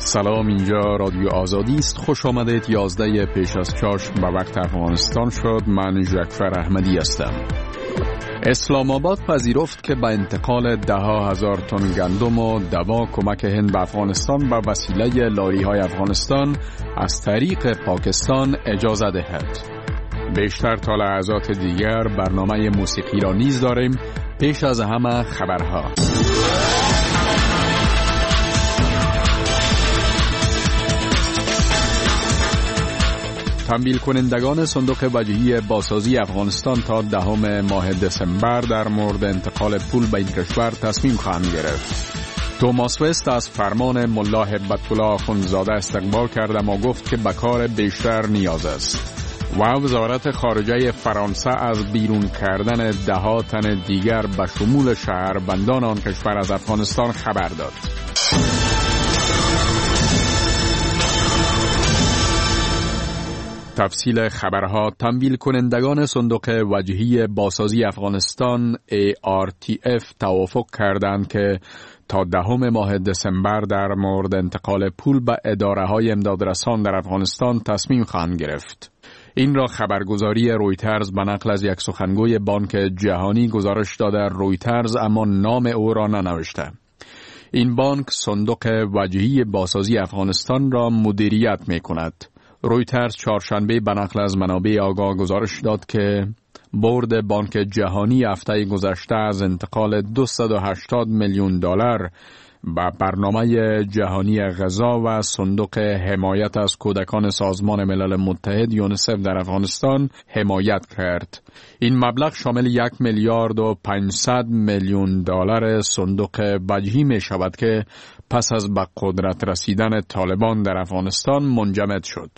سلام، اینجا رادیو آزادی است. خوش آمدید. 11 پیش از چاشت به وقت افغانستان شد. من جعفر احمدی هستم. اسلام آباد پذیرفت که به انتقال 10,000 تن گندم و دوا کمک هند به افغانستان به وسیله لاری‌های افغانستان از طریق پاکستان اجازه دهد. بیشتر تا لحظات دیگر برنامه موسیقی را نیز داریم. پیش از همه خبرها. تمویل کنندگان صندوق وجهی بازسازی افغانستان تا 10 ماه دسامبر در مورد انتقال پول به این کشور تصمیم خواهند گرفت. توماس وست از فرمان ملا هبت الله آخوندزاده استقبال کرد اما گفت که به کار بیشتر نیاز است. و وزارت خارجه فرانسه از بیرون کردن 10 تن دیگر به شمول شهروندان آن کشور از افغانستان خبر داد. تفصیل خبرها. تمویل کنندگان صندوق وجهی بازسازی افغانستان ARTF توافق کردند که تا 10 ماه دسامبر در مورد انتقال پول به اداره‌های امدادرسان در افغانستان تصمیم خواهند گرفت. این را خبرگزاری رویترز به نقل از یک سخنگوی بانک جهانی گزارش داده. رویترز اما نام او را ننوشته. این بانک صندوق وجهی بازسازی افغانستان را مدیریت می کند. رویترز چهارشنبه به نقل از منابع آگاه گزارش داد که بورد بانک جهانی هفته گذشته از انتقال $280 میلیون به برنامه جهانی غذا و صندوق حمایت از کودکان سازمان ملل متحد یونیسف در افغانستان حمایت کرد. این مبلغ شامل $1.5 میلیارد صندوق وجهی می شود که پس از به قدرت رسیدن طالبان در افغانستان منجمد شد.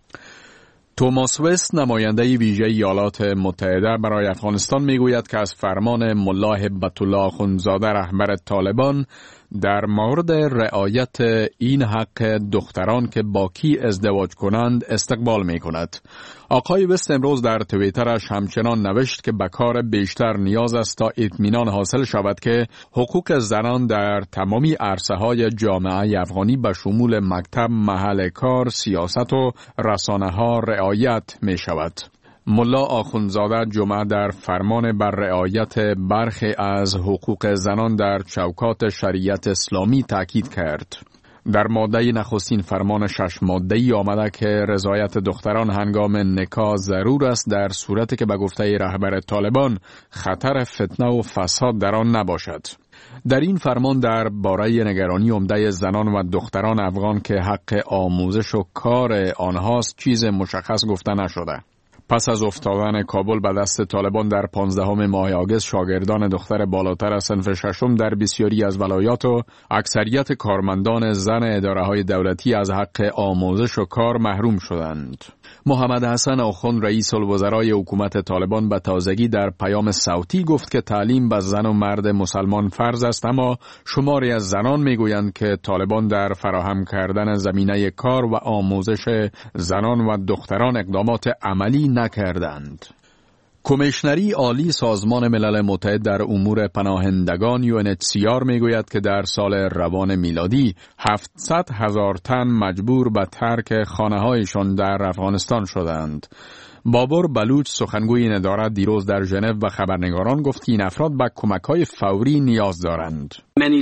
توماس وست نماینده ویژه ایالات متحده برای افغانستان میگوید که از فرمان ملا هبت الله آخوندزاده رهبر طالبان در مورد رعایت این حق دختران که با کی ازدواج کنند استقبال می کند. آقای وست امروز در توییترش همچنان نوشت که به کار بیشتر نیاز است تا اطمینان حاصل شود که حقوق زنان در تمامی عرصه‌های جامعه افغانی به شمول مکتب، محل کار، سیاست و رسانه‌ها رعایت می شود. ملا آخوندزاده جمعه در فرمان بر رعایت برخی از حقوق زنان در چوکات شریعت اسلامی تاکید کرد. در ماده نخستین فرمان 6 ماده‌ای آمده که رضایت دختران هنگام نکاح ضرور است در صورتی که به گفته رهبر طالبان خطر فتنه و فساد در آن نباشد. در این فرمان در باره نگرانی عمده زنان و دختران افغان که حق آموزش و کار آنهاست چیز مشخص گفته نشده. پس از افتادن کابل به دست طالبان در 15 ماه آگوست شاگردان دختر بالاتر از صنف 6 در بسیاری از ولایات و اکثریت کارمندان زن اداره‌های دولتی از حق آموزش و کار محروم شدند. محمد حسن آخوند رئیس الوزرای حکومت طالبان به تازگی در پیام صوتی گفت که تعلیم به زن و مرد مسلمان فرض است، اما شماری از زنان میگویند که طالبان در فراهم کردن زمینه کار و آموزش زنان و دختران اقدامات عملی نکردند. کمیشنری عالی سازمان ملل متحد در امور پناهندگان UNHCR میگوید که در سال روان میلادی 700,000 تن مجبور به ترک خانه‌هایشان در افغانستان شدند. بابر بلوچ سخنگوی این اداره دیروز در ژنو به خبرنگاران گفت که این افراد به کمک‌های فوری نیاز دارند.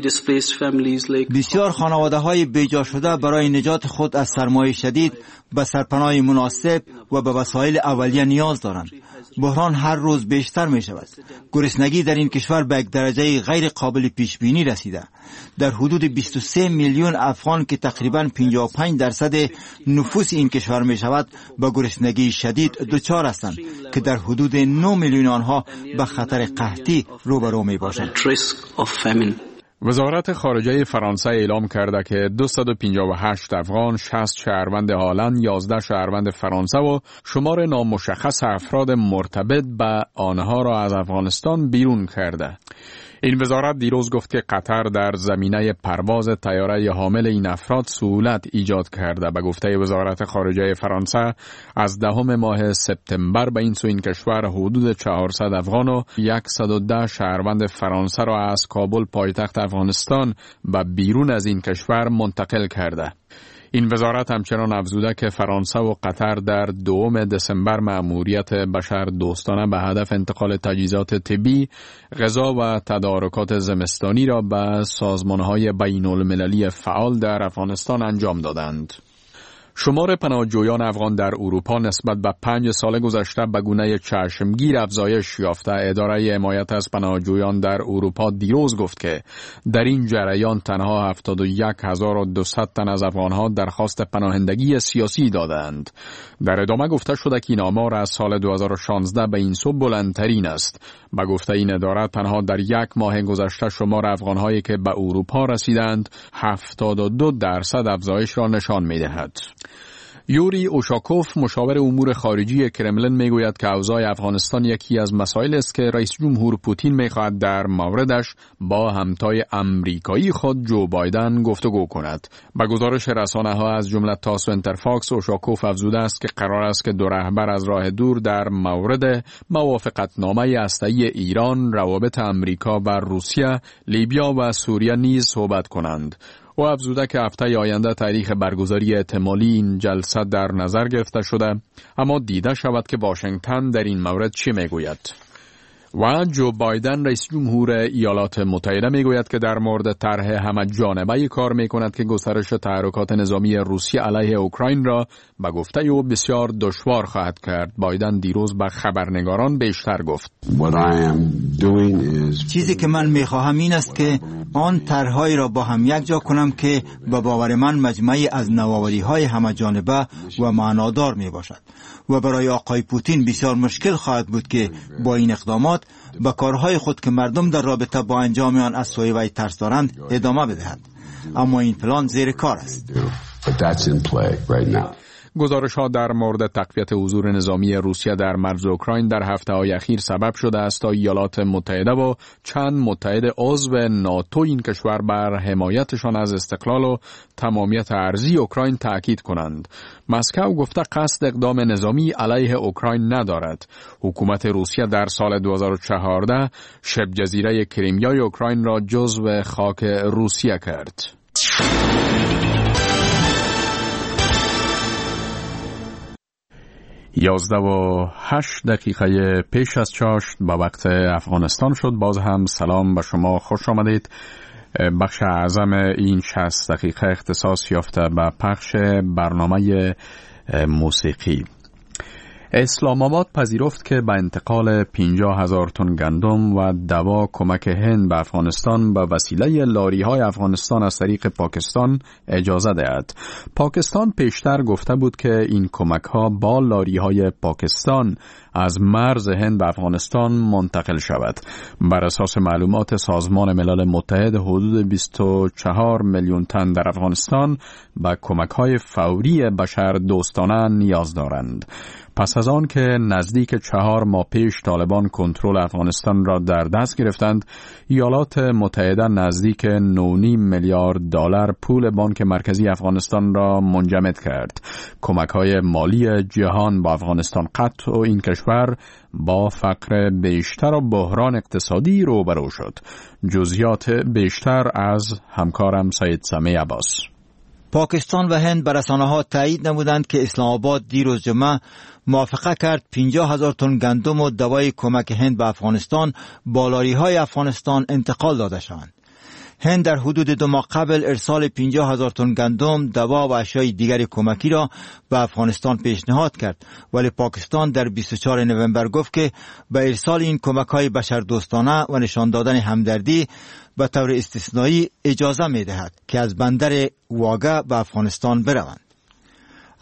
بسیار خانواده‌های بیجا شده برای نجات خود از سرمایه شدید به سرپناه مناسب و به وسایل اولیه نیاز دارند. بحران هر روز بیشتر می شود. گرسنگی در این کشور به یک درجه غیر قابل پیش بینی رسیده. در حدود 23 میلیون افغان که تقریباً 55% نفوس این کشور می شود به گرسنگی شدید دچار هستند که در حدود 9 میلیون آنها به خطر قحطی روبرو می باشند. وزارت خارجه فرانسه اعلام کرده که 258 افغان، 60 شهروند هلند، 11 شهروند فرانسه و شمار نامشخص افراد مرتبط به آنها را از افغانستان بیرون کرده. این وزارت دیروز گفت که قطر در زمینه پرواز طیاره حامل این افراد سهولت ایجاد کرده. به گفته وزارت خارجه فرانسه از 10 ماه سپتامبر به این سو این کشور حدود 400 افغان و 110 شهروند فرانسه را از کابل پایتخت افغانستان به بیرون از این کشور منتقل کرده. این وزارت همچنان افزوده که فرانسه و قطر در 2 دسامبر مأموریت بشر دوستانه به هدف انتقال تجهیزات طبی، غذا و تدارکات زمستانی را به سازمان‌های بین‌المللی فعال در افغانستان انجام دادند. شمار پناهجویان افغان در اروپا نسبت به 5 سال گذشته به گونه چشمگیر افزایش یافته. اداره حمایت از پناهجویان در اروپا دیروز گفت که در این جریان تنها 71200 تن از افغانها درخواست پناهندگی سیاسی دادند. در ادامه گفته شده که این آمار از سال 2016 به این سو بلندترین است. به گفته این اداره تنها در 1 ماه گذشته شمار افغانهایی که به اروپا رسیدند 72% افزایش را نشان می‌دهد. یوری اوشاکوف مشاور امور خارجی کرملین میگوید که اوضاع افغانستان یکی از مسائل است که رئیس جمهور پوتین میخواهد در موردش با همتای امریکایی خود جو بایدن گفتگو کند. به گزارش رسانه‌ها از جمله تاس و انترفاکس، اوشاکوف افزوده است که قرار است که 2 رهبر از راه دور در مورد موافقتنامه هسته‌ای ایران، روابط امریکا و روسیه، لیبیا و سوریه نیز صحبت کنند. او افزوده که هفته آینده تاریخ برگزاری احتمالی این جلسه در نظر گرفته شده، اما دیده شود که واشنگتن در این مورد چی میگوید. و جو بایدن رئیس جمهور ایالات متحده میگوید که در مورد طرح همه جانبه کار میکند که گسترش تحرکات نظامی روسیه علیه اوکراین را به گفته او بسیار دشوار خواهد کرد. بایدن دیروز به خبرنگاران بیشتر گفت: چیزی که من میخواهم این است که آن طرح‌هایی را با هم یک جا کنم که به باور من مجموعی از نوآوری‌های همه جانبه و معنادار میباشد و برای آقای پوتین بسیار مشکل خواهد بود که با این اقدامات به کارهای خود که مردم در رابطه با انجام آن از سوی وی ترس دارند ادامه بدهد. اما این پلان زیر کار است. گزارش‌ها در مورد تقویت حضور نظامی روسیه در مرز اوکراین در هفته‌های اخیر سبب شده است تا ایالات متحده و چند متحد عضو ناتو این کشور بر حمایتشان از استقلال و تمامیت ارضی اوکراین تأکید کنند. مسکو گفته قصد اقدام نظامی علیه اوکراین ندارد. حکومت روسیه در سال 2014 شبه جزیره کریمیای اوکراین را جزو خاک روسیه کرد. 11:08 پیش از چاشت به وقت افغانستان شد. باز هم سلام به شما، خوش آمدید. بخش اعظم این 60 دقیقه اختصاص یافته به پخش برنامه موسیقی. اسلام آباد پذیرفت که به انتقال 50,000 تن گندم و دوا کمک هند به افغانستان به وسیله لاری‌های افغانستان از طریق پاکستان اجازه دهد. پاکستان پیشتر گفته بود که این کمک‌ها با لاری‌های پاکستان از مرز هند به افغانستان منتقل شود. بر اساس معلومات سازمان ملل متحد حدود 24 میلیون تن در افغانستان به کمک‌های فوری بشر دوستانه نیاز دارند. پس از آن که نزدیک 4 ماه پیش طالبان کنترل افغانستان را در دست گرفتند، ایالات متحده نزدیک 9.5 میلیارد دلار پول بانک مرکزی افغانستان را منجمد کرد. کمک‌های مالی جهان با افغانستان قطع و این کشور با فقر بیشتر و بحران اقتصادی روبرو شد. جزئیات بیشتر از همکارم سید سمیع عباس. پاکستان و هند به رسانه‌ها تایید نمودند که اسلام آباد دیروز جمعه موافقه کرد 50,000 تن گندم و دوای کمک هند به افغانستان با لاری‌های افغانستان انتقال داده شوند. هند در حدود 2 ماه قبل ارسال 50,000 تن گندم، دوا و اشیاء دیگر کمکی را به افغانستان پیشنهاد کرد، ولی پاکستان در 24 نوامبر گفت که به ارسال این کمک‌های بشردوستانه و نشان دادن همدردی به طور استثنایی اجازه می‌دهد که از بندر واگه به افغانستان بروند.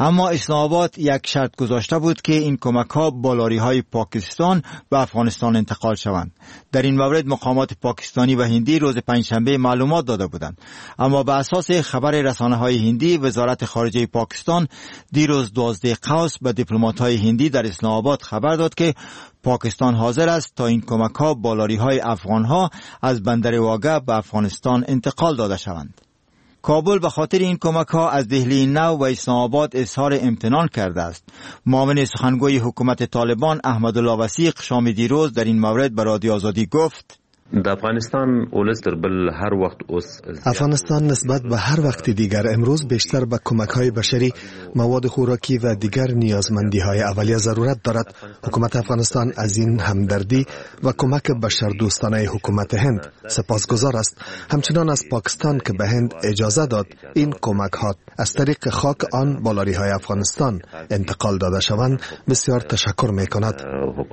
اما اسلام آباد یک شرط گذاشته بود که این کمک ها با لاری های پاکستان به افغانستان انتقال شوند. در این مورد مقامات پاکستانی و هندی روز پنجشنبه معلومات داده بودند، اما به اساس خبر رسانه های هندی، وزارت خارجه پاکستان دیروز 12 قوس به دیپلمات های هندی در اسلام آباد خبر داد که پاکستان حاضر است تا این کمک ها با لاری های افغان ها از بندر واگه به افغانستان انتقال داده شوند. کابل به خاطر این کمک ها از دهلی نو و اسلام آباد اظهار امتنان کرده است. معاون سخنگوی حکومت طالبان احمدالله وثیق شام دیروز در این مورد به رادیو آزادی گفت: افغانستان نسبت به هر وقت دیگر امروز بیشتر به کمک‌های بشری، مواد خوراکی و دیگر نیازمندی‌های اولیه ضرورت دارد. حکومت افغانستان از این همدردی و کمک بشردوستانه حکومت هند سپاسگزار است. همچنان از پاکستان که به هند اجازه داد این کمک‌ها از طریق خاک آن با لاری‌های افغانستان انتقال داده شوند بسیار تشکر می‌کند.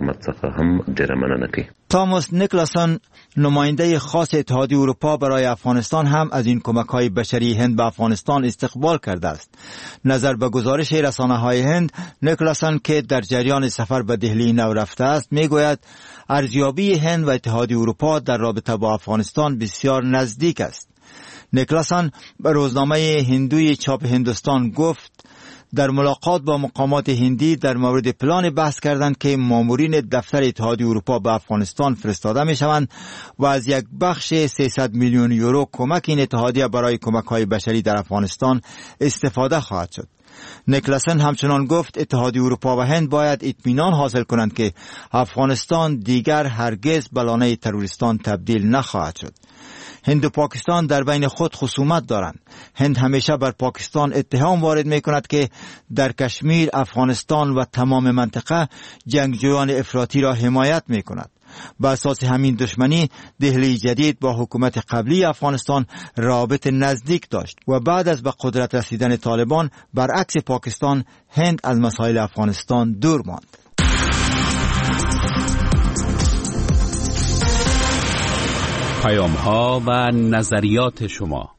تاماس نیکلاسون نماینده خاص اتحادیه اروپا برای افغانستان هم از این کمک‌های بشری هند به افغانستان استقبال کرده است. نظر به گزارش رسانه‌های هند، نیکلاسون که در جریان سفر به دهلی نو رفته است میگوید ارزیابی هند و اتحادیه اروپا در رابطه با افغانستان بسیار نزدیک است. نیکلاسون به روزنامه هندوی چاپ هندوستان گفت در ملاقات با مقامات هندی در مورد پلان بحث کردند که مامورین دفتر اتحادیه اروپا به افغانستان فرستاده می شوند و از یک بخش 300 میلیون یورو کمک این اتحادیه برای کمک‌های بشری در افغانستان استفاده خواهد شد. نیکلاسن همچنان گفت اتحادیه اروپا و هند باید اطمینان حاصل کنند که افغانستان دیگر هرگز به لانه تروریستان تبدیل نخواهد شد. هند و پاکستان در بین خود خصومت دارند. هند همیشه بر پاکستان اتهام وارد می کند که در کشمیر، افغانستان و تمام منطقه جنگجویان افراطی را حمایت می کند. به اساس همین دشمنی دهلی جدید با حکومت قبلی افغانستان رابط نزدیک داشت و بعد از به قدرت رسیدن طالبان برعکس پاکستان، هند از مسائل افغانستان دور ماند. پیام‌ها و نظریات شما.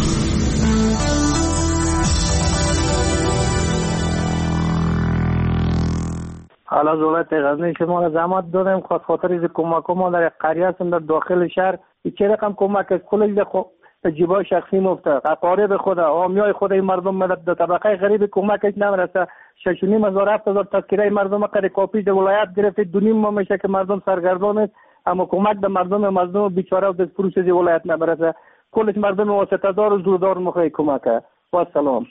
حالا دولت غزنی شما را زحمت دادیم خاطر از کمک ما در قریه هستم در داخل شهر چه رقم کمک کلش در جیبای شخصی مفته اقارب خود عامیای خود این مردم در طبقه غریب کمکش نمیرسه 6,500 7,000 تذکره مردم قری کاپی در ولایت گرفته 2.5 ماه میشه که مردم سرگردان است اما کمک به مردم مظلوم بیچاره و دستفروش از ولایت نمیرسه کلش مردم واسطه دار و زوردار مخواه کمک و سلام.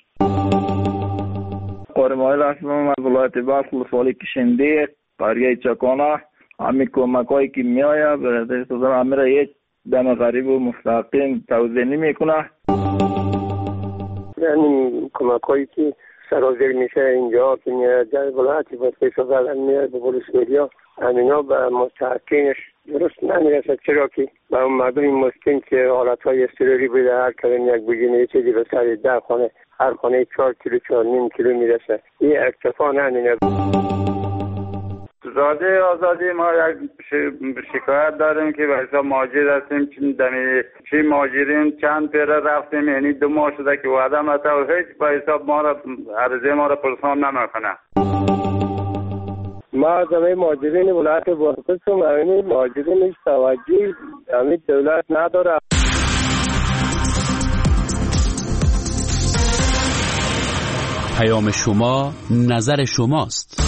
قرمایل هستم از ولایت بلخ ولسوالی کشنده قریه چکانه. همین کمکایی که میآید به دست امیر یک دم غریب و مستقیم توضیح نمیکنه. یعنی کمکایی که سرازیر میشه اینجا که میاد در ولایتی واسه شغل میاد به ولسوالی همینا به مستحقینش درست نمیرسه چرا که به اون مردم مسکین که حالتهای اضطراری بوده هر کدوم یک بوجینه یه چیزی به سر 10 خانه هر خانه 4 کیلو 4.5 کیلو میرسه. این اکتفا نمینه. زاده آزادی ما یک شکایت داریم که به حساب مهاجر هستیم چی مهاجرین چند پیره رفتیم یعنی 2 ماه شده که وعده مته و هیچ به حساب ما را عرضه ما را پرسان نمیکنه. ما از همه مهاجرین ولایت بلخ هستم. همین مهاجرین توجه همین دولت نداره. پیام شما نظر شماست.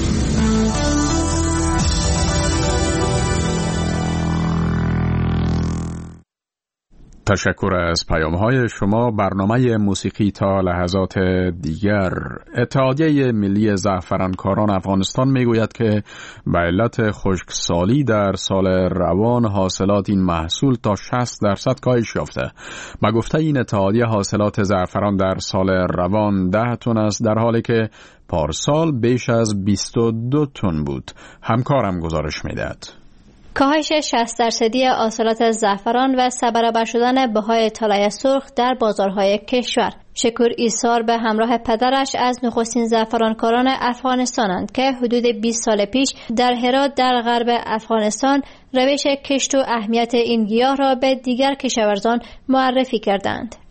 تشکر از پیام‌های شما. برنامه موسیقی تا لحظات دیگر. اتحادیه ملی زعفرانکاران افغانستان میگوید که به علت خشکسالی در سال روان حاصلات این محصول تا 60% کاهش یافته. به گفته این اتحادیه حاصلات زعفران در سال روان 10 تن است در حالی که پارسال بیش از 22 تن بود. همکارم گزارش میدهد. کاهش 60% حاصلات زعفران و 3 برابر شدن بهای طلای سرخ در بازارهای کشور. شکور ایثار به همراه پدرش از نخستین زعفرانکاران افغانستانند که حدود 20 سال پیش در هرات در غرب افغانستان روش کشت و اهمیت این گیاه را به دیگر کشاورزان معرفی کردند.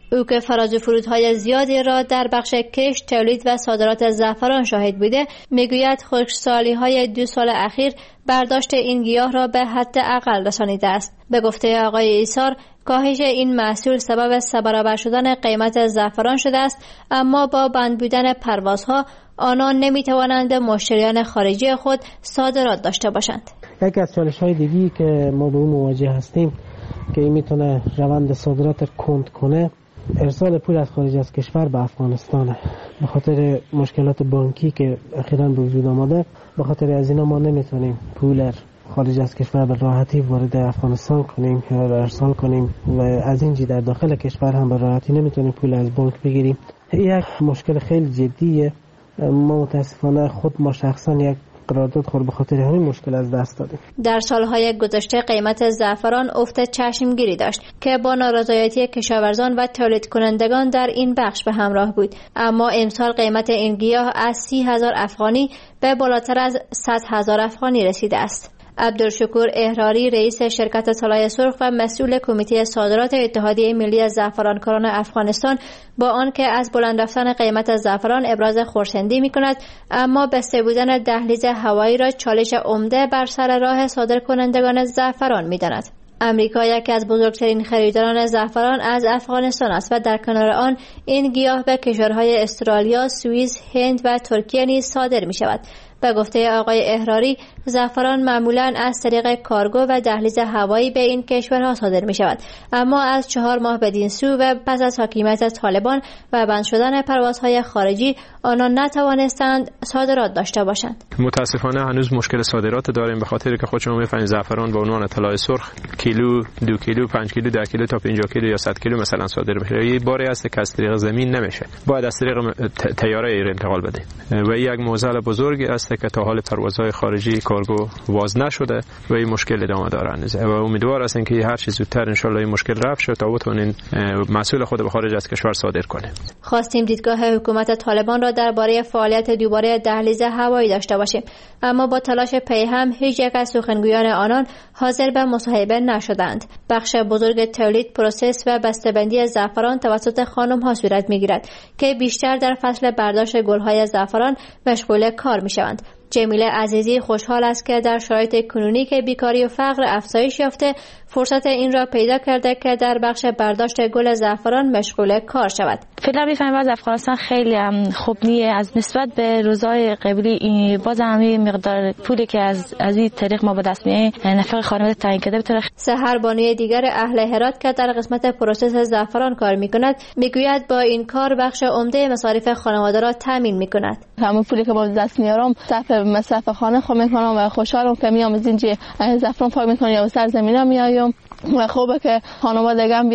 او که فراز و فرودهای زیادی را در بخش کشت، تولید و صادرات زعفران شاهد بوده، میگوید خشکسالی‌های 2 سال اخیر برداشت این گیاه را به حد اقل رسانیده است. به گفته آقای ایسار، کاهش این محصول سبب 3 برابر شدن قیمت زعفران شده است، اما با بند بودن پروازها آنان نمیتوانند مشتریان خارجی خود صادرات داشته باشند. یکی از چالش‌های دیگری که ما به اون مواجه هستیم که این میتونه روند صادرات کند کنه، ارسال پول از خارج از کشور به افغانستان. به خاطر مشکلات بانکی که اخیراً به وجود آمده، به خاطر از اینا ما نمیتونیم پول خارج از کشور به راحتی وارد افغانستان کنیم یا ارسال کنیم و از اینجا در داخل کشور هم به راحتی نمیتونیم پول از بانک بگیریم. یک مشکل خیلی جدیه. ما متاسفانه خود ما شخصا یک قرارداد خود به خاطر همین مشکل از دست دادیم. در سالهای گذشته قیمت زعفران افت چشمگیری داشت که با نارضایتی کشاورزان و تولید کنندگان در این بخش به همراه بود، اما امسال قیمت این گیاه از 30,000 افغانی به بالاتر از 100,000 افغانی رسیده است. عبدالشکور احراری، رئیس شرکت طلای سرخ و مسئول کمیته صادرات اتحادیه ملی زعفرانکاران افغانستان، با آنکه از بلند رفتن قیمت زعفران ابراز خرسندی می‌کند، اما بسته بودن دهلیز هوایی را چالش عمده بر سر راه صادرکنندگان زعفران می‌داند. امریکا یکی از بزرگترین خریداران زعفران از افغانستان است و در کنار آن این گیاه به کشورهای استرالیا، سوئیس، هند و ترکیه نیز صادر می‌شود. به گفته آقای احراری، زعفران معمولاً از طریق کارگو و دهلیز هوایی به این کشورها صادر می شود، اما از 4 ماه بدین سو و پس از حاکمیت طالبان و بند شدن پروازهای خارجی، آنان نتوانستند صادرات داشته باشند. متاسفانه هنوز مشکل صادرات داریم، به خاطر که خود شما می‌فهمید زعفران به عنوان طلای سرخ کیلو، 2 کیلو، 5 کیلو، 10 کیلو تا 50 کیلو یا 100 کیلو مثلا صادر میشه. یه باری است که از طریق زمین نمیشه، باید از طریق طیاره ایر انتقال بده و یک معضل بزرگی است که تا حال پروازهای خارجی کارگو واز نشده و این مشکل ادامه داره و امیدوار هستیم که هر چه زودتر ان شاء الله این مشکل رفع شه تا بتونین محصول خود به خارج از کشور صادر کنه. خواستیم دیدگاه حکومت طالبان را درباره فعالیت دوباره دهلیز هوایی داشته باشیم، اما با تلاش پی هم هیچ یک از سخنگویان آنان حاضر به مصاحبه نشدند. بخش بزرگ تولید، پروسس و بسته‌بندی زعفران توسط خانم‌ها صورت می‌گیرد که بیشتر در فصل برداشت گل‌های زعفران مشغول کار می‌شوند. جمیله عزیزی خوشحال است که در شرایط کنونی که بیکاری و فقر افزایش یافته، فرصت این را پیدا کرده که در بخش برداشت گل زعفران مشغول کار شود. فعلا می‌فهمم از افغانستان خیلی خوب نیه از نسبت به روزهای قبلی، باز هم مقدار پولی که از این طریق ما به دست میاره نفع خانواده تعیین کرده بتونه. سحر بانوی دیگر اهل هرات که در قسمت پروسس زعفران کار می‌کند، میگوید با این کار بخش عمده مصارف خانواده را تامین می‌کند. همون پولی که با دست میارم صرف مصرف خانه خود میکنم و خوشحالم که میام از اینجا زعفران پاک میکنم یا سرزمینم میایم و خوبه که خانوادگم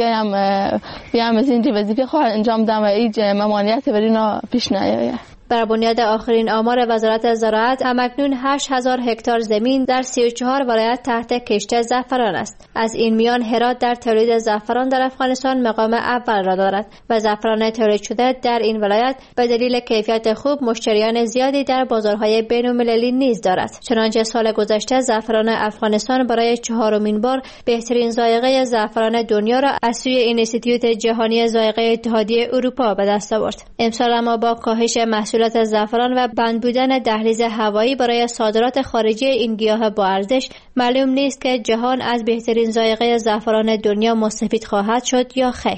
بیام از اینجا وظیفه خود انجام دم و هیچ ممانعتی بر اینا پیش نیاید. بر بنیاد آخرین آمار وزارت زراعت، همکنون 8,000 هکتار زمین در 34 ولایت تحت کشت زعفران است. از این میان هرات در تولید زعفران در افغانستان مقام اول را دارد و زعفران تولید شده در این ولایت به دلیل کیفیت خوب مشتریان زیادی در بازارهای بین‌المللی نیز دارد. چنانچه سال گذشته زعفران افغانستان برای 4مین بار بهترین ذائقه زعفران دنیا را از سوی اینستیتوت جهانی ذائقه اتحادیه اروپا به دست آورد. امسال اما با کاهش محصولات زعفران و بند بودن دهلیز هوایی برای صادرات خارجی این گیاه با ارزش، معلوم نیست که جهان از بهترین ذائقه زعفران دنیا مستفید خواهد شد یا خیر.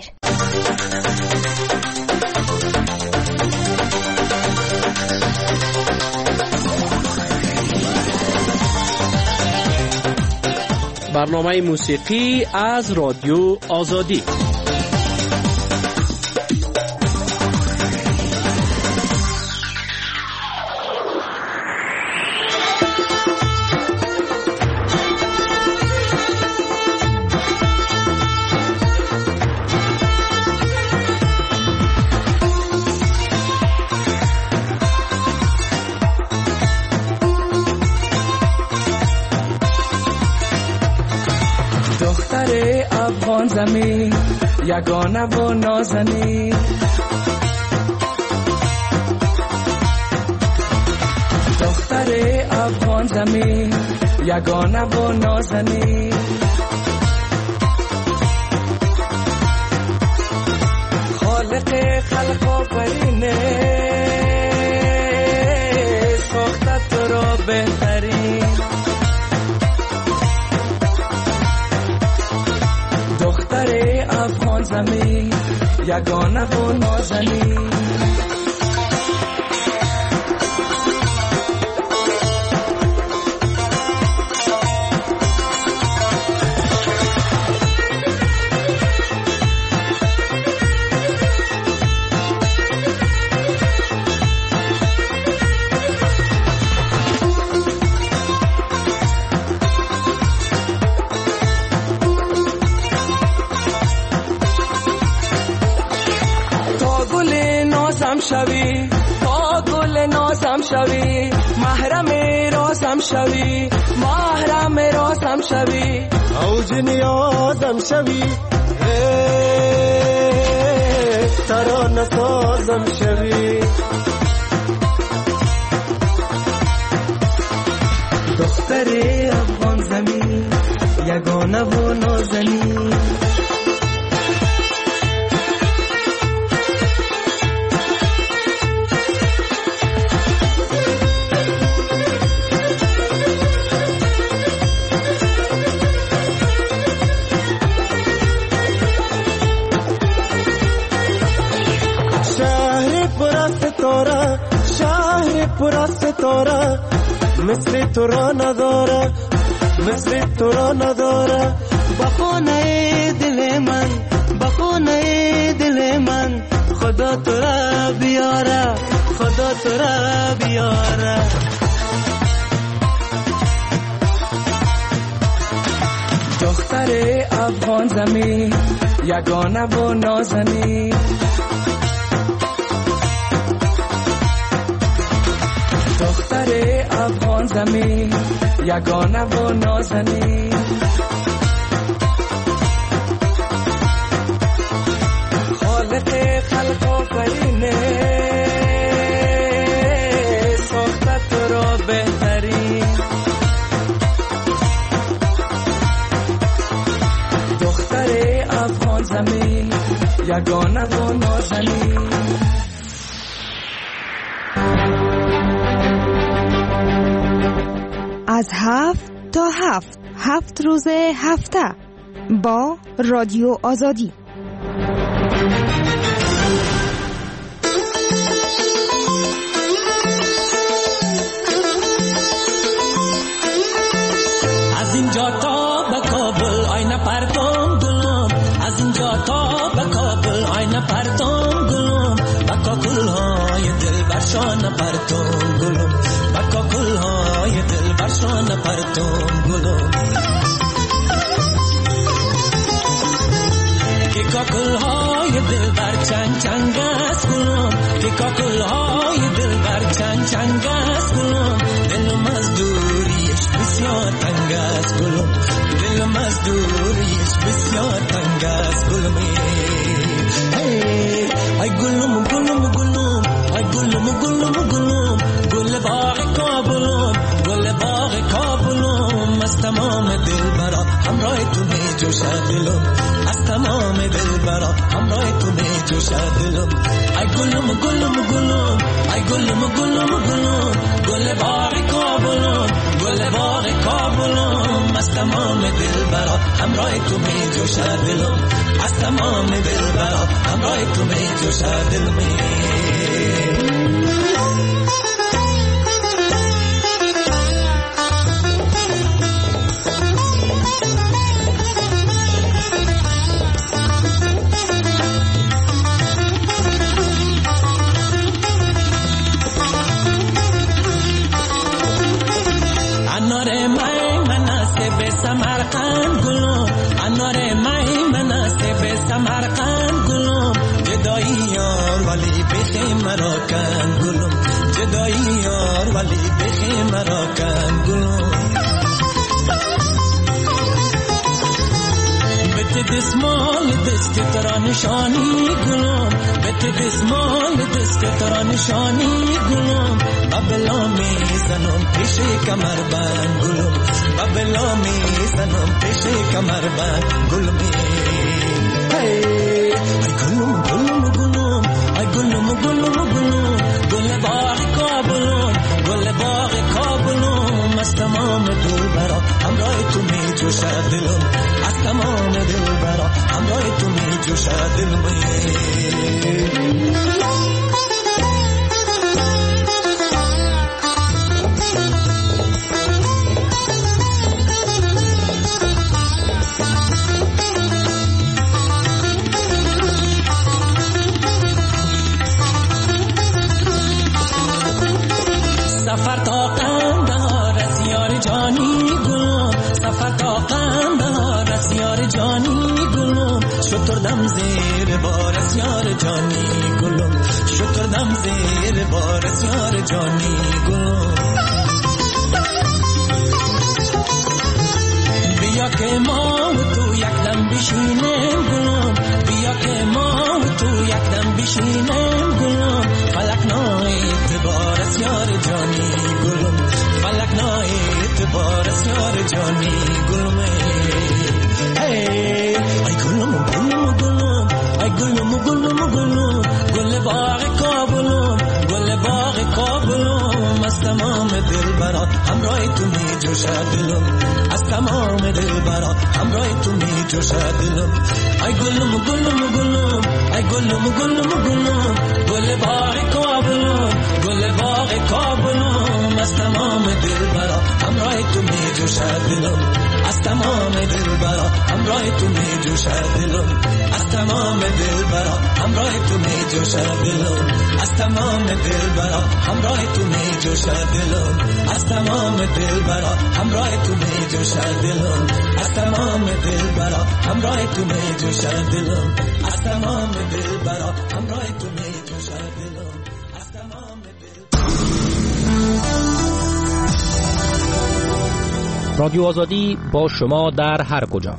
برنامه موسیقی از رادیو آزادی. افغان زمین یگانه و نازنین، دختر افغان زمین یگانه و نازنین، زمین یگانه و نازنین شوی با گل نازم شوی محرم رازم شوی محرم رازم شوی اوج نیازم شوی ترانه سازم شوی دختر افغان زمین یگانه و نازنین شهر پر ستاره مثل تو را نداره مثل تو را نداره بخونه دل من بخونه دل من خدا تو را بیاره خدا تو را بیاره دختر افغان زمین یگانه و نازنین دختر افغان زمین یگانه و نازنین خالق خلق آفرینه ساخته تو را بهترین دختر افغان زمین یگانه و نازنین از 7 تا 7 روز هفته با رادیو آزادی. از اینجا تا به کابل آینه پرتم گلم از اینجا تا به کابل آینه پرتم گلم با کاکل‌های دل برشان پرتم گلم با کاکل‌های دل برشان پرتم گلم که کاکل‌های دل بر چنگ چنگ است گلم که کاکل‌های دل بر چنگ چنگ است گلم دلم از دوریش بسیار تنگ است گلم دلم از دوریش بسیار تنگ است گلم ای گلم گلم گلم ای گلم گلم گلم گل باغ کابلم گل باغ کابلم از تمام دل برا همراه تو می جوشد دلم از تمام دل برا همراه تو می جوشد دلم ای گلم گلم گلم ای گلم گلم گلم گل باغ کابلم گل باغ کابلم از تمام دل برا همراه تو می جوشد دلم از تمام دل برا همراه تو می جوشد دلم سمرقند گلم انار مای مناسب سمرقند گلم جدایی یار ولی بخی مرا کن گلم جدایی یار ولی بخی مرا کن گلم بت دسمال دست ترا نشانی گلم بت دسمال دست ترا نشانی گلم بابلا می زنم پیش کمر بند گلم بابلا می زنم پیش کمر بند گلم ای گلم گلم گلم ای گلم گلم گلم گل باغ کابلم گل باغ کابلم از تمام دل برا همراه تو می جوشد دلم از تمام دل برا همراه تو می جوش دل میں سفر تا قندهار از یار جانی گلم سفر تا قندهار از یار جانی گلم شتردم زیر بار از یار جانی گلم شتردم زیر بار از یار جانی گلم بیا که ما و تو یک دم بشینیم گلم بیا که ما و تو یک دم بشینیم گلم فلک نای اعتبار از یار جانی گلم فلک نای اعتبار از یار جانی گلم ای گلم گلم گلم ای گلم گلم گلم گل باغ کابلم گل باغ کابلم از تمام دل برات همراه تو می جوشد دلم از تمام دل برات همراه تو می جوشد دلم ای گلم گلم گلم ای گلم گلم گلم گل باغ کابلم گل باغ کابلم از تمام دل برات همراه تو می جوشد دلم از تمام دل برات همراه تو می جوشد دلم از تمام دل برات همراه تو می جوشد دلم از تمام دل برات همراه تو می جوشد دلم از تمام دل برات همراه تو می جوشد دلم از تمام دل برات همراه تو می جوشد دلم از تمام دل برات همراه تو می جوشد دلم از تمام رادیو آزادی با شما در هر کجا.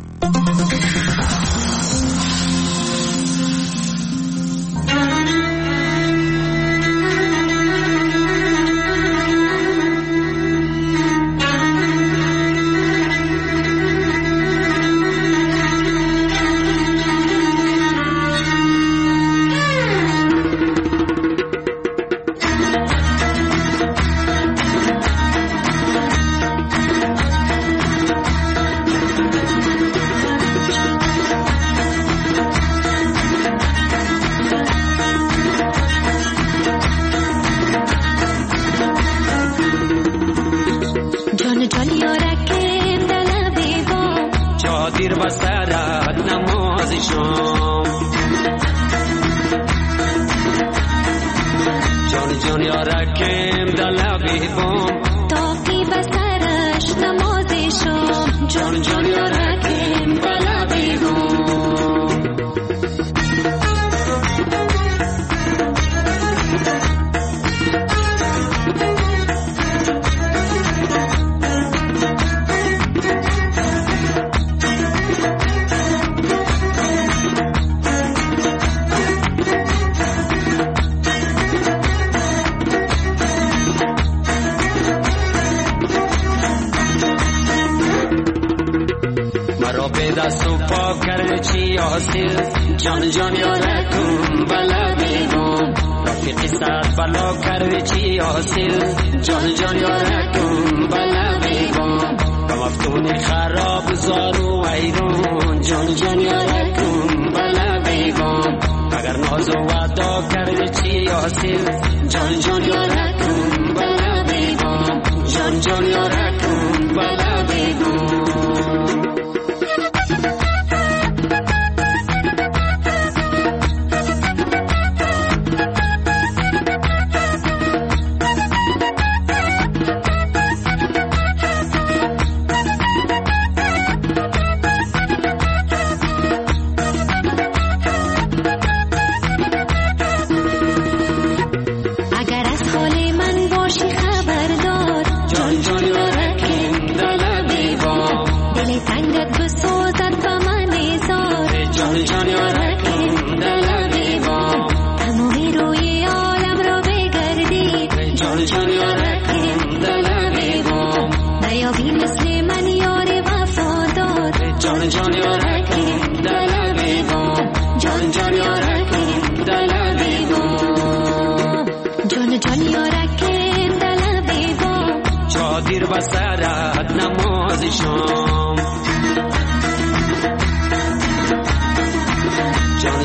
جان جان یارکم بلا بیگم رفیقی سر بلا کرده چی حاصل جان جان یارکم بلا بیگم کمفتونی خراب زارو ویرون جان جان یارکم بلا بیگم اگر ناز و وعدا کرده چی حاصل جان جان یارکم بلا بیگم جان جان یارکم بلا بیگم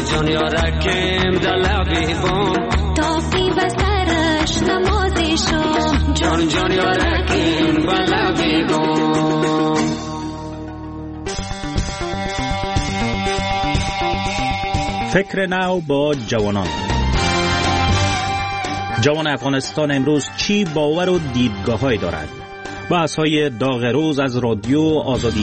جان یارکم دلبی بام تاقی و سرش نمازی شام جان یارکم دلبی بام. فکر نو با جوانان. جوان افغانستان امروز چی باور و دیدگاه‌هایی دارد؟ بحث‌های داغ روز از رادیو آزادی.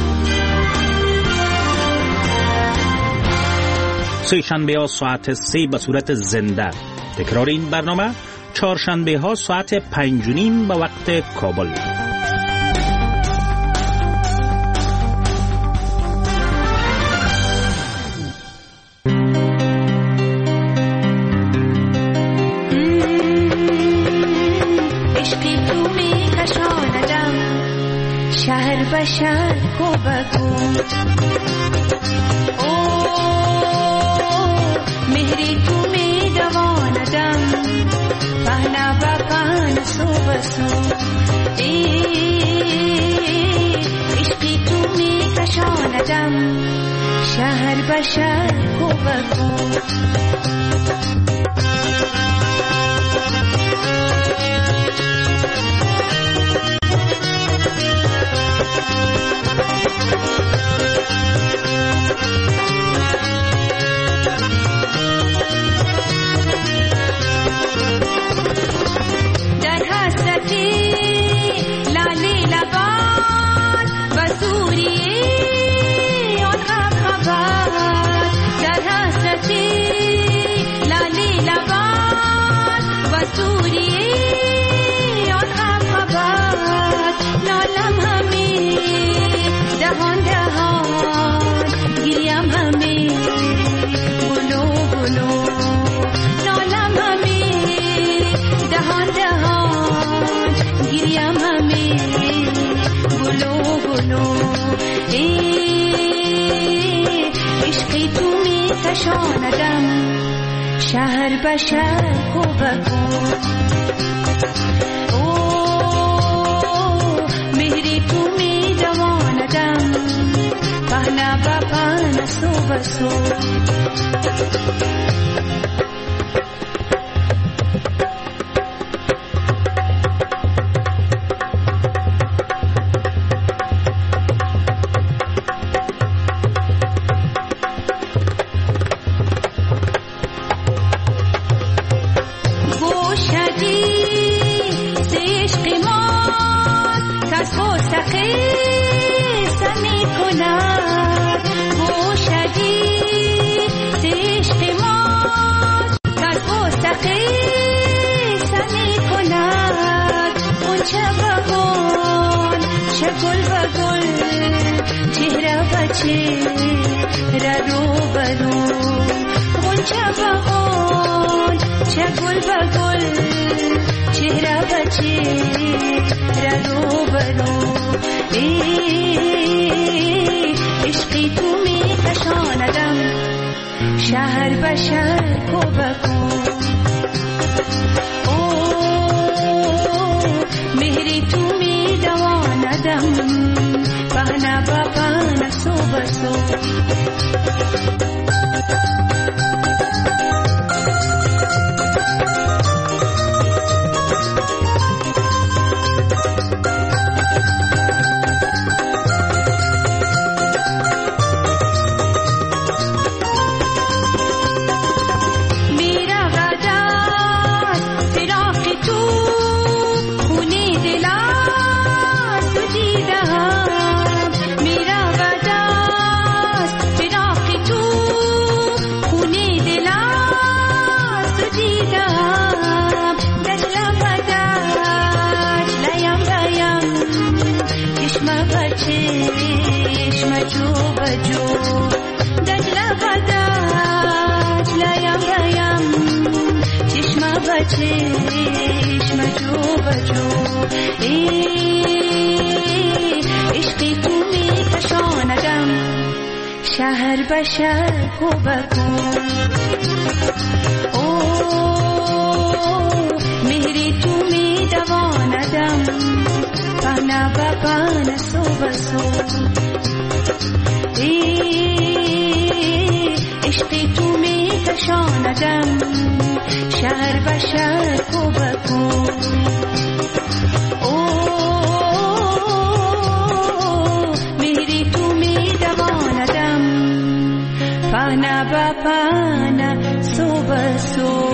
سه شنبه ها ساعت 3 به صورت زنده. تکرار این برنامه چهارشنبه ها ساعت 5:30 به وقت کابل. شهر بشر کو بگو مهری تو می دواندم پهنا با پهن سو بسو عشقی تو می کشاندم شهر بشر کو بگو شهر بشر کو بگو مهری تو می دواندم پهنا با پهن سو بسو شهر بشر کو بگو مهری تو می دواندم پهنا با پهن سو بسو شهر بشر کو بگو مهری تو می دواندم پهنا با پهن سو بسو عشقی تو می کشاندم شهر به شهر کوبکو مهری تو می دواندم پهنه به پهنه سو به سو.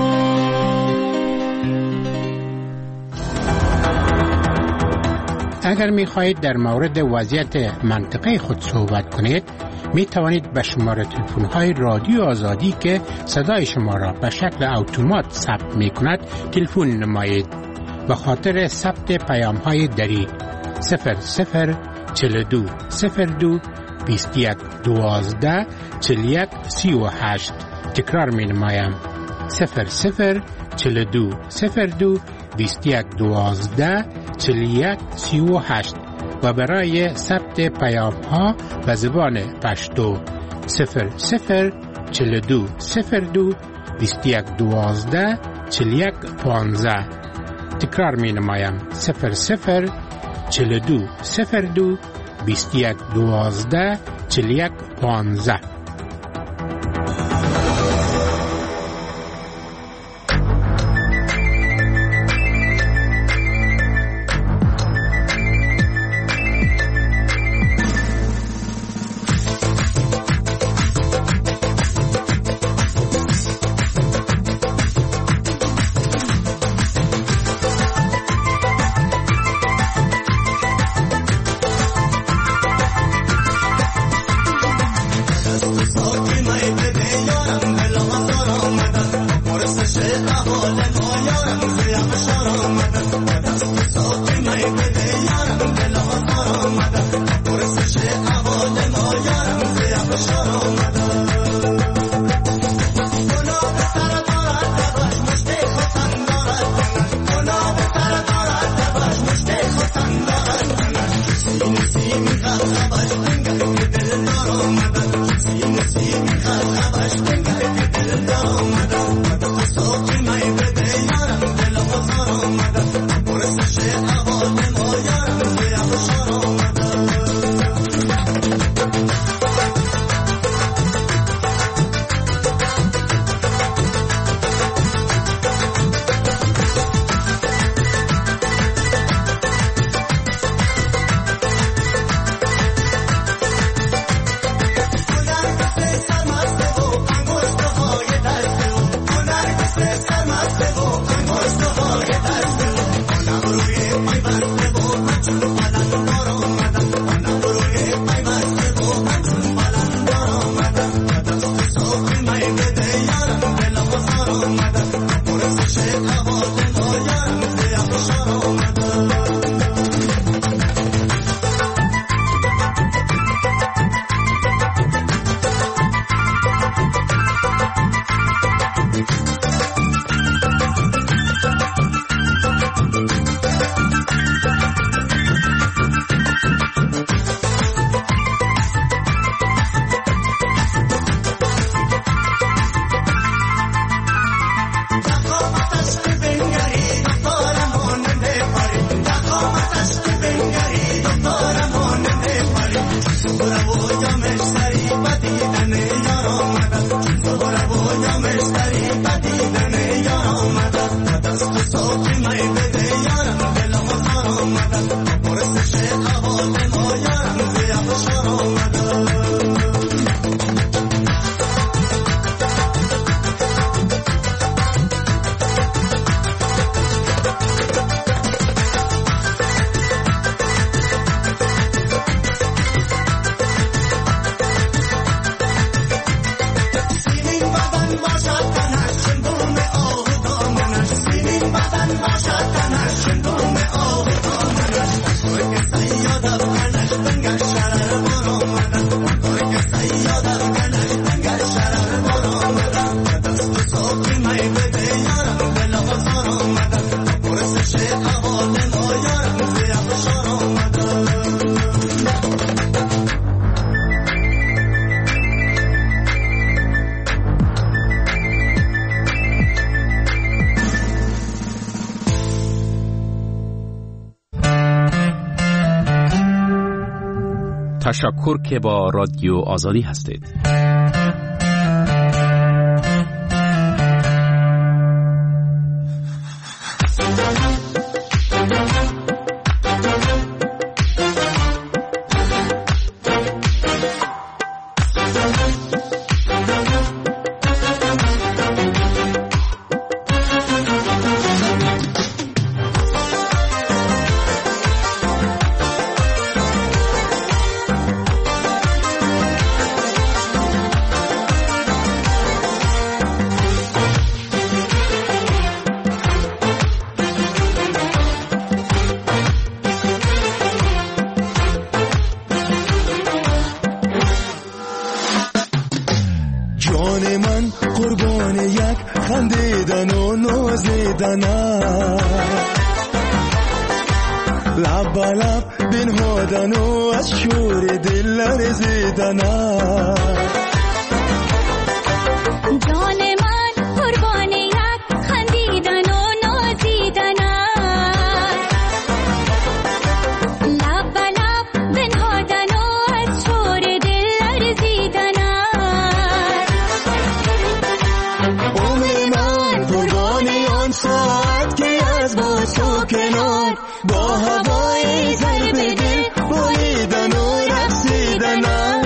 اگر می خواهید در مورد وضعیت منطقه خود صحبت کنید می توانید به شماره تلفن های رادیو آزادی که صدای شما را به شکل اتومات ثبت می کند تلفن نمایید. به خاطر ثبت پیام های دریغ 0042 02 21 12 41 38. تکرار می نمایم 0042 02 21 12 41 38 و برای ثبت پیام ها به زبان پشتو 0042 02 21 12 41 15. تکرار می نمایم 0042 02 21 12 41 15. تشکر که با رادیو آزادی هستید. جان من قربان یک خندیدن و نازیدن لب به لب بنهادن و از شور دل لرزیدن جان من قربان یک خندیدن و نازیدن لب به لب بنهادن و از شور دل لرزیدن عمر من قربان آن ساعت که از باز و کنار با هوای ضرب دل بریدن و رقصیدن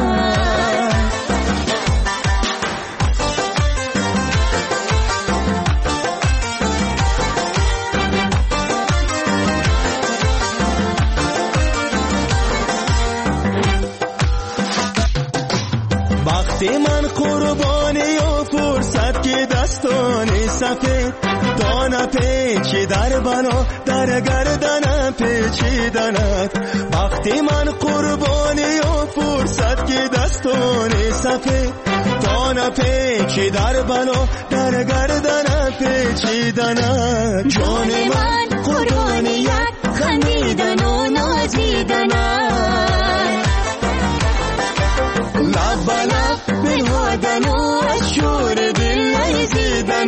وقتی من قربانی و فرصت که دستانی سفید دانه پیچی در بنا در گردن پیچیدنت وقتی من قربانی و فرصت که دستانی سفید دانه پیچی در بنا در گردن پیچیدنت جان من قربانی یک خندیدن و نازیدنت لب به لب بنهادن و از شور دل لرزیدن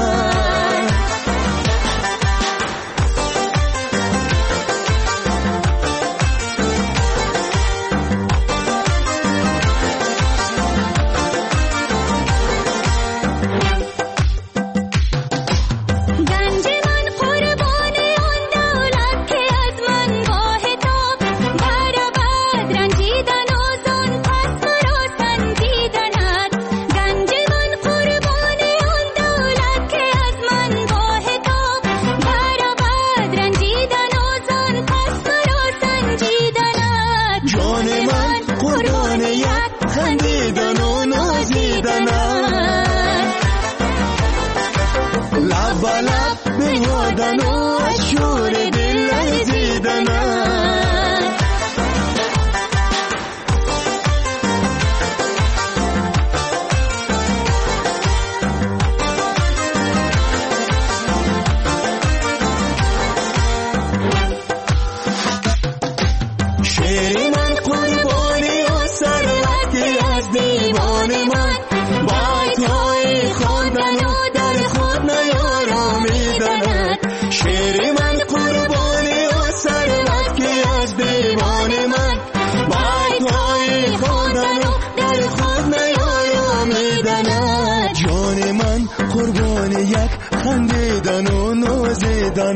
خندیدن و نازیدن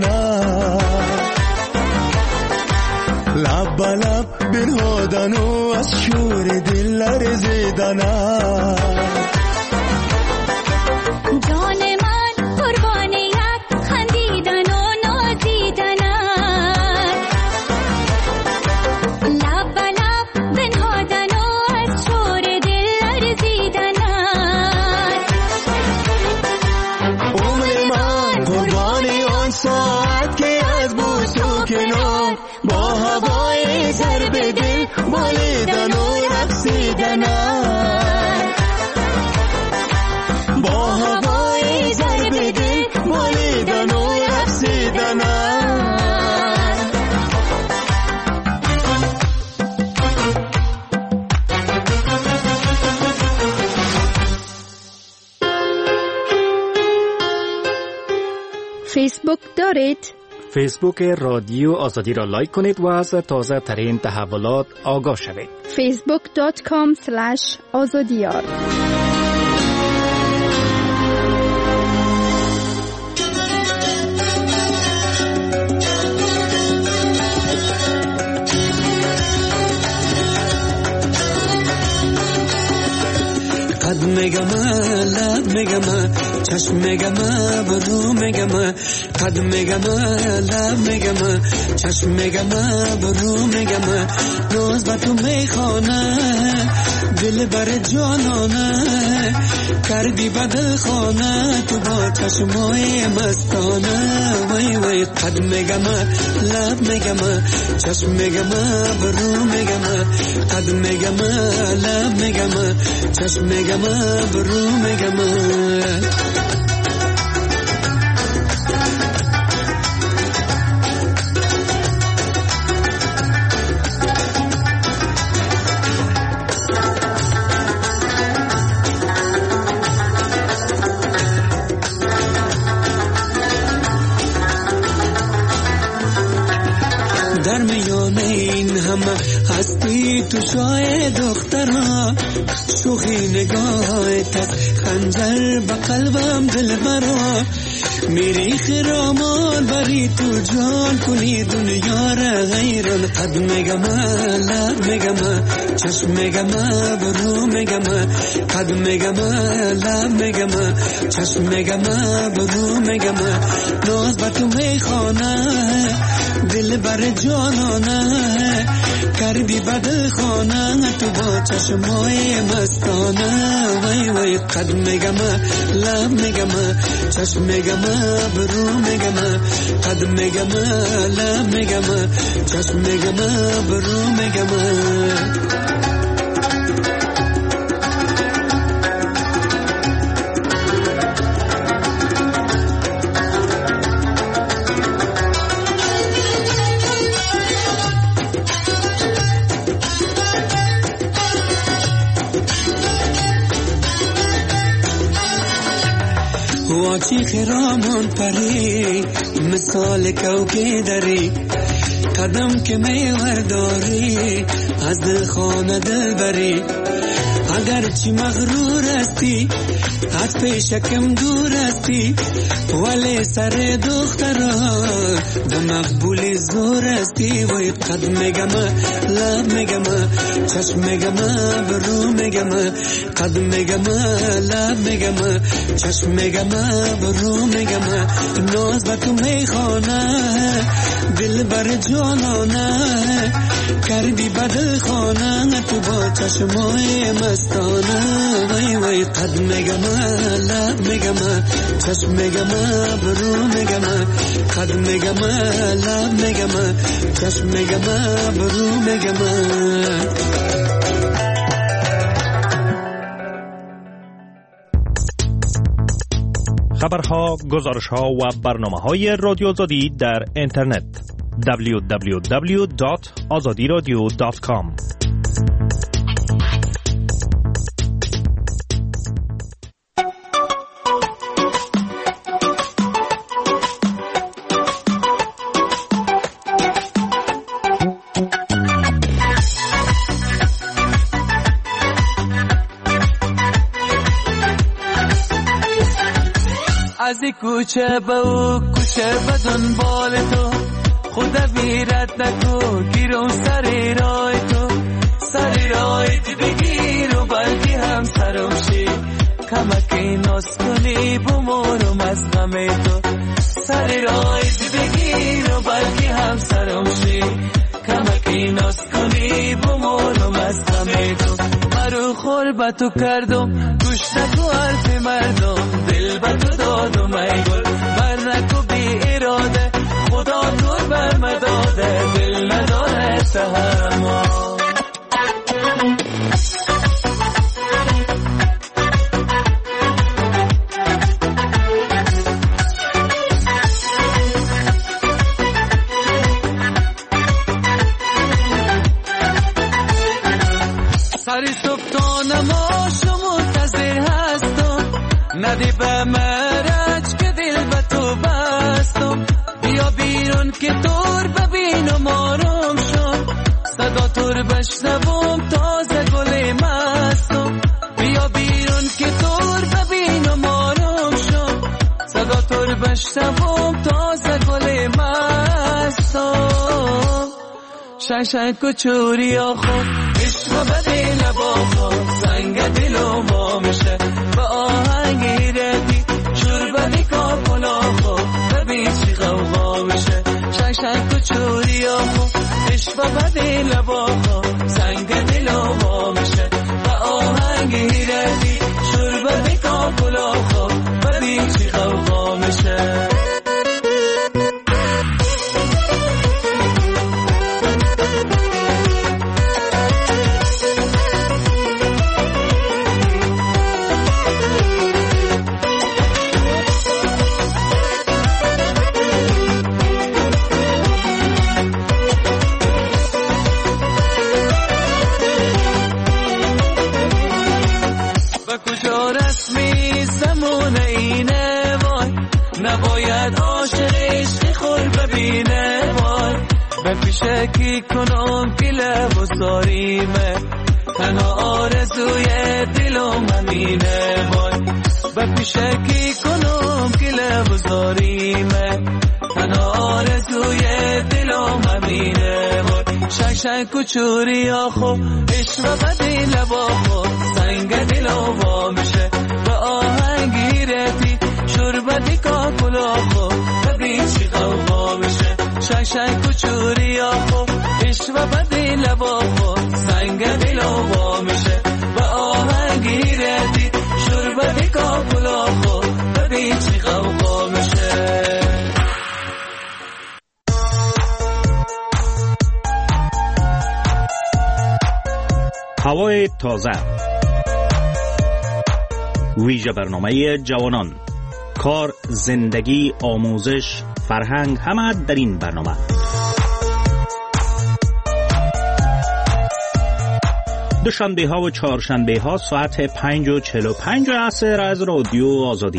لب به لب بنهادن و از شور دل لرزیدن جان من قربان یک خندیدن و نازیدن لب به لب بنهادن و از شور دل لرزیدن ساعت که از بوس و کنار با هوای ضرب دل بریدن و رقصیدن با هوای ضرب دل بریدن و رقصیدن فیسبوک دارید؟ فیسبوک رادیو آزادی را لایک کنید و از تازه ترین تحولات آگاه شوید. facebook.com/azadiyar قد میگم لب میگم چشم میگم برو میگم قد میگم لب میگم چشم میگم برو میگم روز با تو میخوانه دل بر جانانه کردی بدل خانه تو با چشمای مستانه وای وای قد میگم لب میگم چشم میگم برو میگم قد میگم لب میگم چشم میگم برو میگم در میان این همه هستی تو شای دخترها شوخی نگاهت از خنجر به قلبم دل برا میری خرامان بری تو جان کنی دنیا را غیران قد میگم لب میگم چشم میگم برو میگم قد میگم لب میگم چشم میگم برو میگم ناز با تو میخوانه دل بر جانانه کردی بدل خانه تو با چشمای مستانه وای وای قد میگم لب میگم چشم میگم برو میگم قد میگم لب میگم چشم میگم برو میگم واچی خرامان پری مثال کوکه داری قدم که میورداری از دل خانه دل بری اگر چی مغرور هستی از پیشکم دور هستی ولی سر دخترا به مقبول زور هستی وی قد میگم لب میگم چشم میگم برو میگم قد میگم لب میگم چشم میگم برو میگم ناز با تو میخوانه دل بر جانانه کردی بدل خانه تو با چشمای مستانه وای وای قد میگم لب میگم چشم میگم برو میگم قد میگم لب میگم چشم میگم برو میگم خبرها، گزارشها و برنامه‌های رادیو آزادی در اینترنت www.azadiradio.com از کوچه به او کوچه به دنبال تو خدا ویرت نکو گیرم سر رای تو سر رای دی بگیر و بلکه هم سرم شی کمکی ناز کنی بمورم از غم تو سر رای دی بگیر و بلکه هم سرم شی کمکی ناز کنی بمورم از غم تو مرو خور با تو کردم گوش نکو حرف مردم دل با تو دادم ای گل بر نکو بی اراده خدا دور بر مداده دل نداره تحمل سری صبحانه ماشو منتظر هستم ندی به مرج که دل به تو بستم بیا بیرون که دور ببینم آرام شم صدا تور بشنوم تازه گل مستم بیا بیرون که دور ببینم آرام شم صدا تور بشنوم تازه گل مستم شنگ کچوری آخون عشق بده لبا خون سنگ دلو ما میشه با آهنگی ردی شربنی کاپلا خون ببین چی غوغا میشه شنگ کچوری آخون عشق بده لبا خون سنگ دلو ما میشه با آهنگی ردی شربنی کاپلا تا کجا رسمی زمان اینه وای نباید عاشق عشق خور ببینه وای به پیشکی کنم که لب و زاریمه تنها آرزوی دلم همینه وای به پیشکی کنم که لب و زاریمه تنها آرزوی دلم همینه وای شک شک و چوری آخو عشق و بدی لبا خو سنگ دلم وا میشه به آهنگیرتی شربتی کاکلا خو بدی چی غوغا میشه شک شک و چوری آخو عشق و بدی لبا خو سنگ دلم وا میشه به آهنگیرتی شربتی کاکلا خو بدی چی غوغا میشه. هوای تازه، ویژه برنامه جوانان، کار، زندگی، آموزش، فرهنگ، همه در این برنامه. دوشنبه ها و چهارشنبه ها ساعت 5:45 عصر از رادیو آزادی.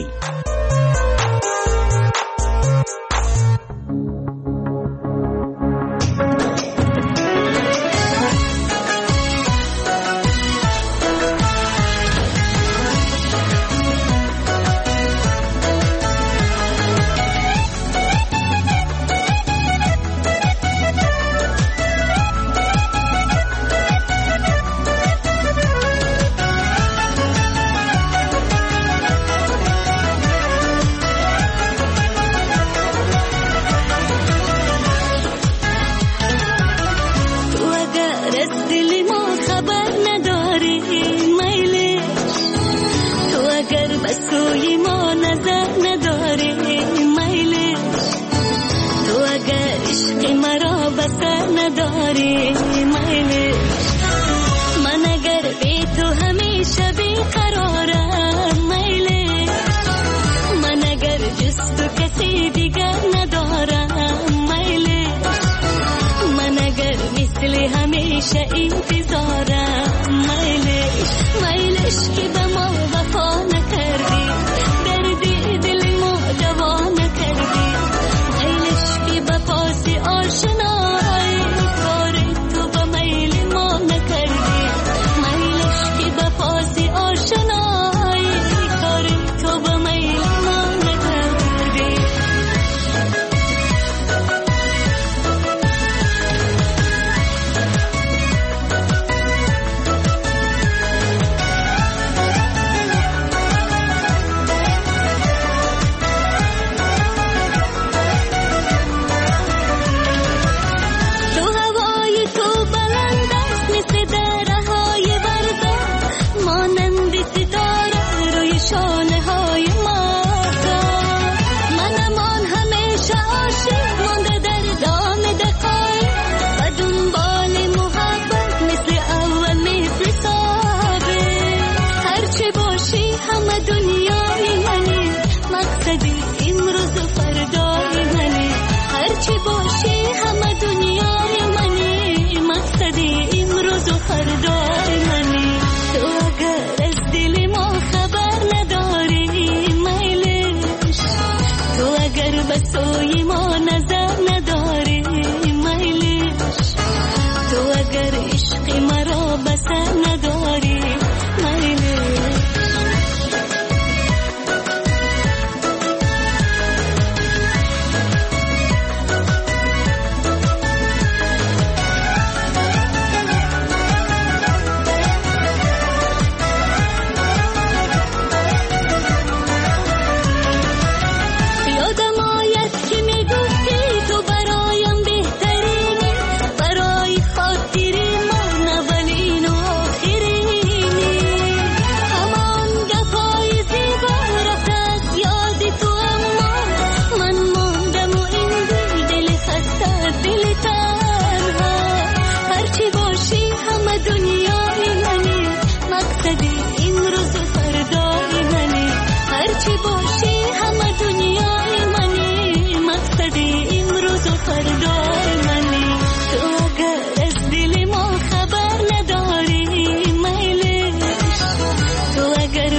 تو اگر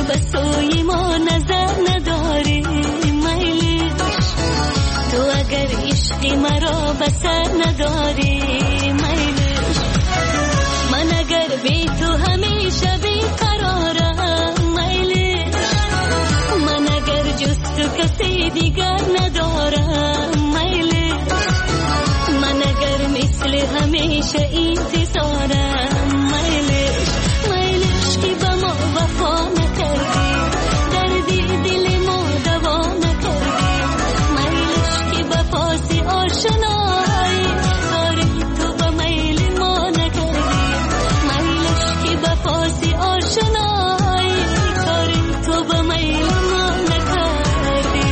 اثر نداری میلش. من اگر بی تو همیشه بیقرارم میلش. من اگر جز تو کسی دیگر ندارم میلش. من اگر مثل همیشه انتظارم میلش. میلش که با ما وفا نکردی، دردی دل ما دوا نکردی. میلش که با پاس آشنایی کاری تو با میل ما نکردی. میلش که با پاس آشنایی کاری تو با میل ما نکردی.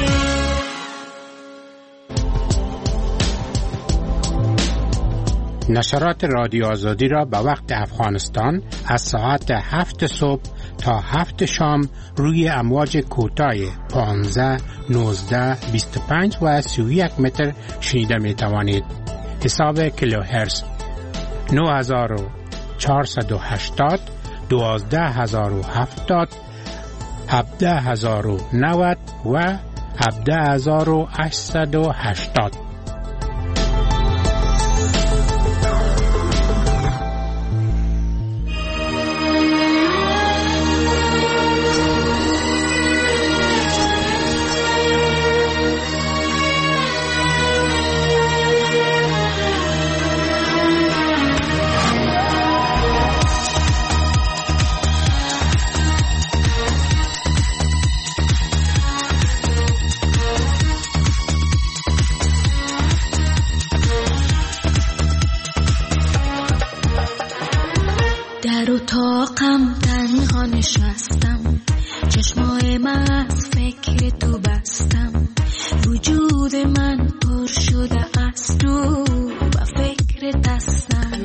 نشرات رادیو آزادی را به وقت افغانستان از ساعت 7 صبح تا 7 شام روی امواج کوتاه 15، 19، 25 و 31 متر شنیده می توانید. حساب کیلوهرتز 9480، 12070، 17090 و 17880. در اتاقم تنها نشستم، چشمای من از فکر تو بستم. وجود من پر شده از تو و فکر دستم.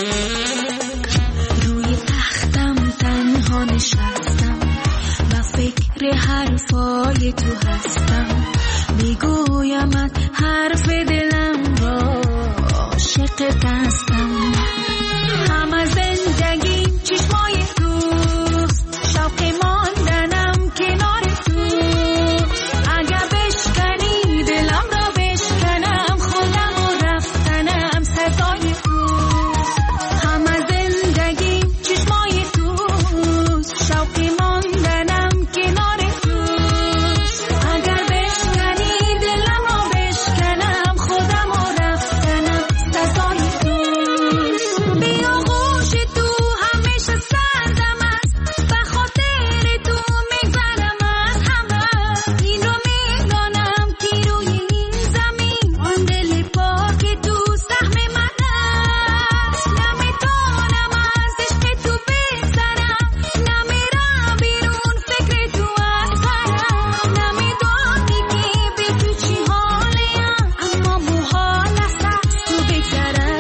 روی تختم تنها نشستم و فکر حرفای تو هستم. میگویم حرف دلم را عاشق دستم. همه زندگیم چشمای توست، شوق ماندنم کنار تو. اگه بشکنی دلم را بشکنم، خودم و رفتنم سزای توست. همه زندگیم چشمای توست، شوق ماندنم کنار توست. اگر بشکنی دلم را بشکنم، خودم و رفتنم سزای توست. بیا غوش تو همیشه سردم است، به خاطر تو میگذرم از همه. این رو میدانم که روی این زمین آن دل پاک تو سهم من است. نمیتونم از عشق تو بگذرم، نمیرم بیرون فکر تو از سرم. نمیدانی که بی تو چی حالیم، اما محال است از تو بگذرم.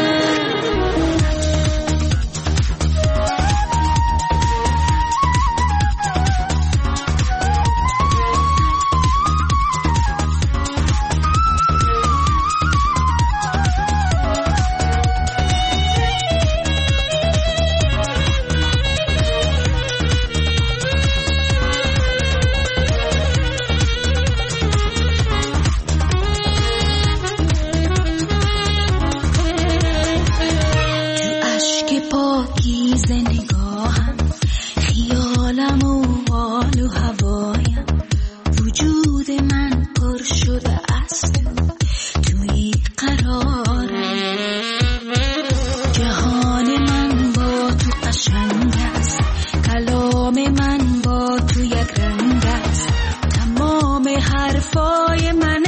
تو اشک پاکیز نگاهم، خیالم و حال و هوایم. وجود من پر شده از تو، توی قرارم. جهان من با تو قشنگ است، کلام من با تو یک رنگ است. تمام حرفای من